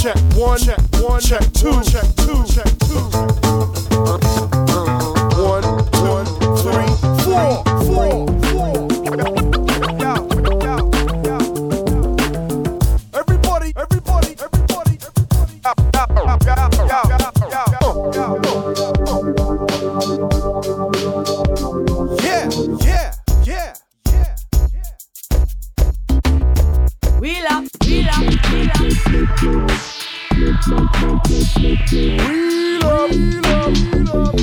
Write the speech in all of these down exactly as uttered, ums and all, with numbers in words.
Check one, check one, check two, check two, check two. One, two, three, four, four, four. Everybody, everybody, everybody, everybody. Yeah, yeah, yeah, yeah, yeah. Wheel up, wheel up, wheel up. Wheel up, wheel up, wheel up.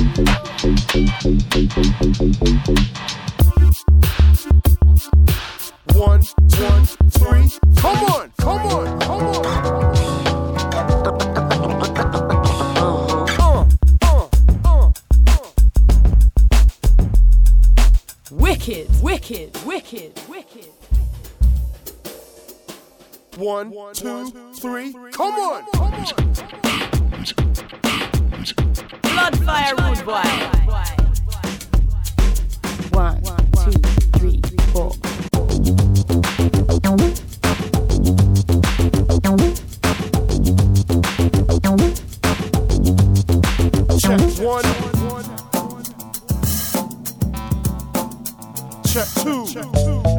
One, one, three. Come on, come on, come on. Uh, uh, uh, uh. Wicked, wicked, wicked, wicked. One, two, three. Come on, come on. Blood fire rude boy. One, two, three, four. Check one. Check two. Check two.